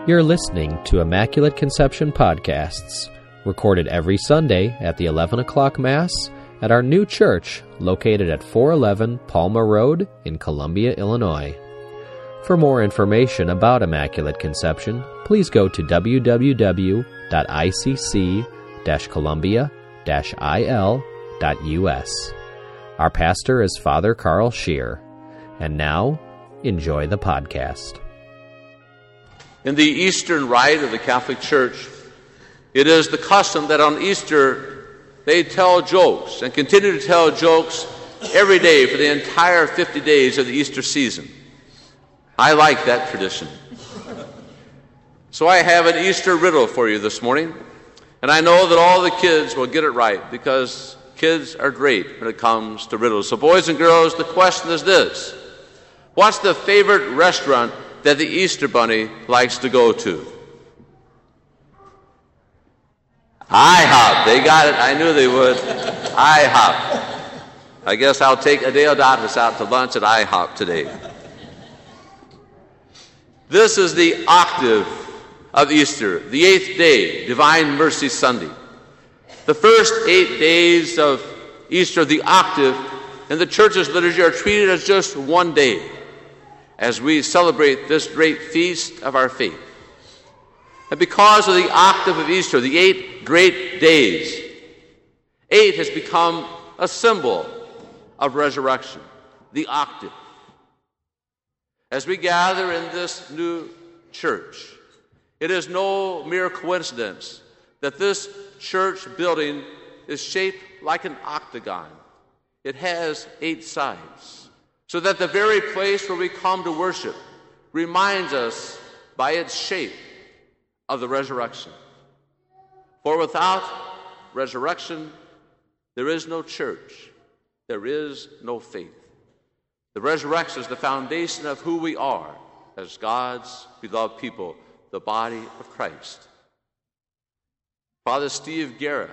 You're listening to Immaculate Conception Podcasts, recorded every Sunday at the 11 o'clock Mass at our new church located at 411 Palmer Road in Columbia, Illinois. For more information about Immaculate Conception, please go to www.icc-columbia-il.us. Our pastor is Father Carl Scheer. And now, enjoy the podcast. In the Eastern Rite of the Catholic Church, it is the custom that on Easter they tell jokes and continue to tell jokes every day for the entire 50 days of the Easter season. I like that tradition. So I have an Easter riddle for you this morning, and I know that all the kids will get it right because kids are great when it comes to riddles. So boys and girls, the question is this: what's the favorite restaurant that the Easter Bunny likes to go to? IHOP. They got it. I knew they would. IHOP. I guess I'll take Adeodatus out to lunch at IHOP today. This is the octave of Easter, the 8th day, Divine Mercy Sunday. The first 8 days of Easter, the octave, in the Church's liturgy are treated as just one day as we celebrate this great feast of our faith. And because of the octave of Easter, the 8 great days, 8 has become a symbol of resurrection, the octave. As we gather in this new church, it is no mere coincidence that this church building is shaped like an octagon. It has 8 sides, so that the very place where we come to worship reminds us by its shape of the resurrection. For without resurrection, there is no church, there is no faith. The resurrection is the foundation of who we are as God's beloved people, the body of Christ. Father Steve Guerra,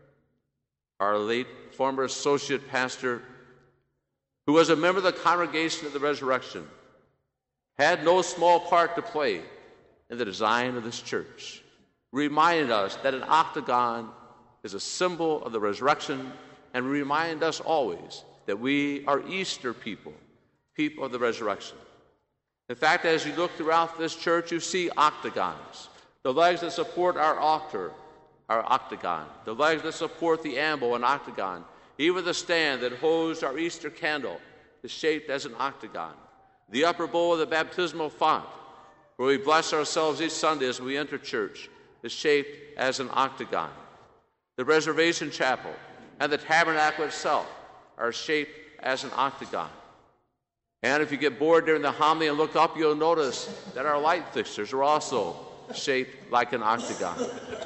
our late former associate pastor, who was a member of the Congregation of the Resurrection, had no small part to play in the design of this church, reminded us that an octagon is a symbol of the resurrection, and remind us always that we are Easter people, people of the resurrection. In fact, as you look throughout this church, you see octagons. The legs that support our altar are octagon. The legs that support the ambo, an octagon. Even the stand that holds our Easter candle is shaped as an octagon. The upper bowl of the baptismal font, where we bless ourselves each Sunday as we enter church, is shaped as an octagon. The reservation chapel and the tabernacle itself are shaped as an octagon. And if you get bored during the homily and look up, you'll notice that our light fixtures are also shaped like an octagon.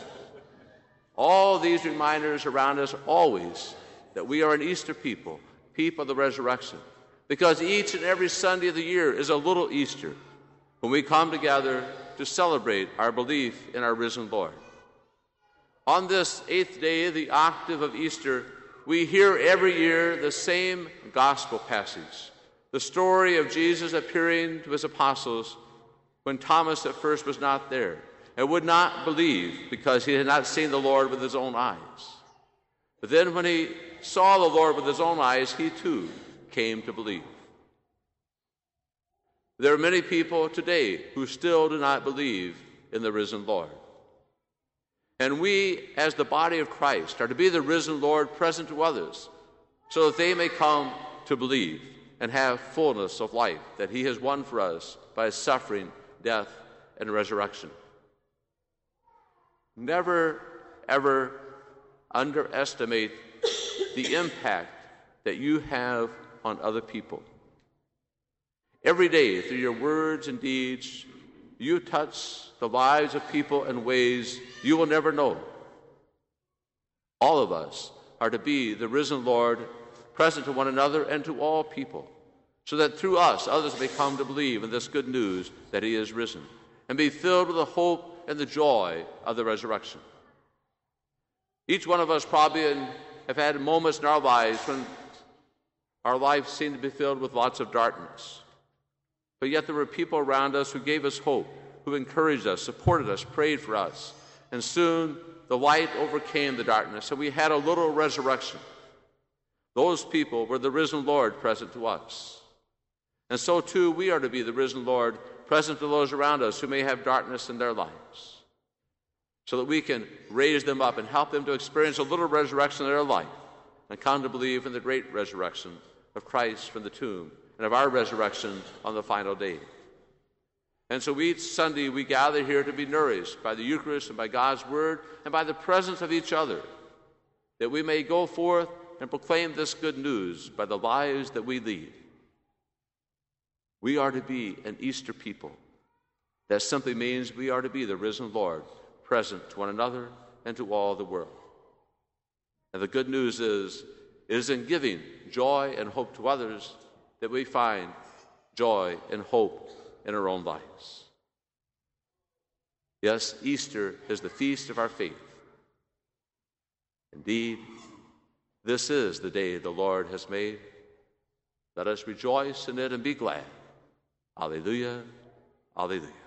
All these reminders around us always that we are an Easter people, people of the resurrection, because each and every Sunday of the year is a little Easter when we come together to celebrate our belief in our risen Lord. On this 8th day, the octave of Easter, we hear every year the same gospel passage, the story of Jesus appearing to his apostles when Thomas at first was not there and would not believe because he had not seen the Lord with his own eyes. But then when he saw the Lord with his own eyes, he too came to believe. There are many people today who still do not believe in the risen Lord. And we, as the body of Christ, are to be the risen Lord present to others so that they may come to believe and have fullness of life that he has won for us by his suffering, death, and resurrection. Never, ever underestimate the impact that you have on other people. Every day, through your words and deeds, you touch the lives of people in ways you will never know. All of us are to be the risen Lord, present to one another and to all people, so that through us others may come to believe in this good news that he is risen and be filled with the hope and the joy of the resurrection. Each one of us probably have had moments in our lives when our life seemed to be filled with lots of darkness. But yet there were people around us who gave us hope who encouraged us, supported us, prayed for us. And soon the light overcame the darkness, and we had a little resurrection. Those people were the risen Lord present to us. And so too we are to be the risen Lord present to those around us who may have darkness in their lives, so that we can raise them up and help them to experience a little resurrection in their life and come to believe in the great resurrection of Christ from the tomb and of our resurrection on the final day. And so each Sunday we gather here to be nourished by the Eucharist and by God's Word and by the presence of each other, that we may go forth and proclaim this good news by the lives that we lead. We are to be an Easter people. That simply means we are to be the risen Lord, present to one another and to all the world. And the good news is, it is in giving joy and hope to others that we find joy and hope in our own lives. Yes, Easter is the feast of our faith. Indeed, this is the day the Lord has made. Let us rejoice in it and be glad. Alleluia, alleluia.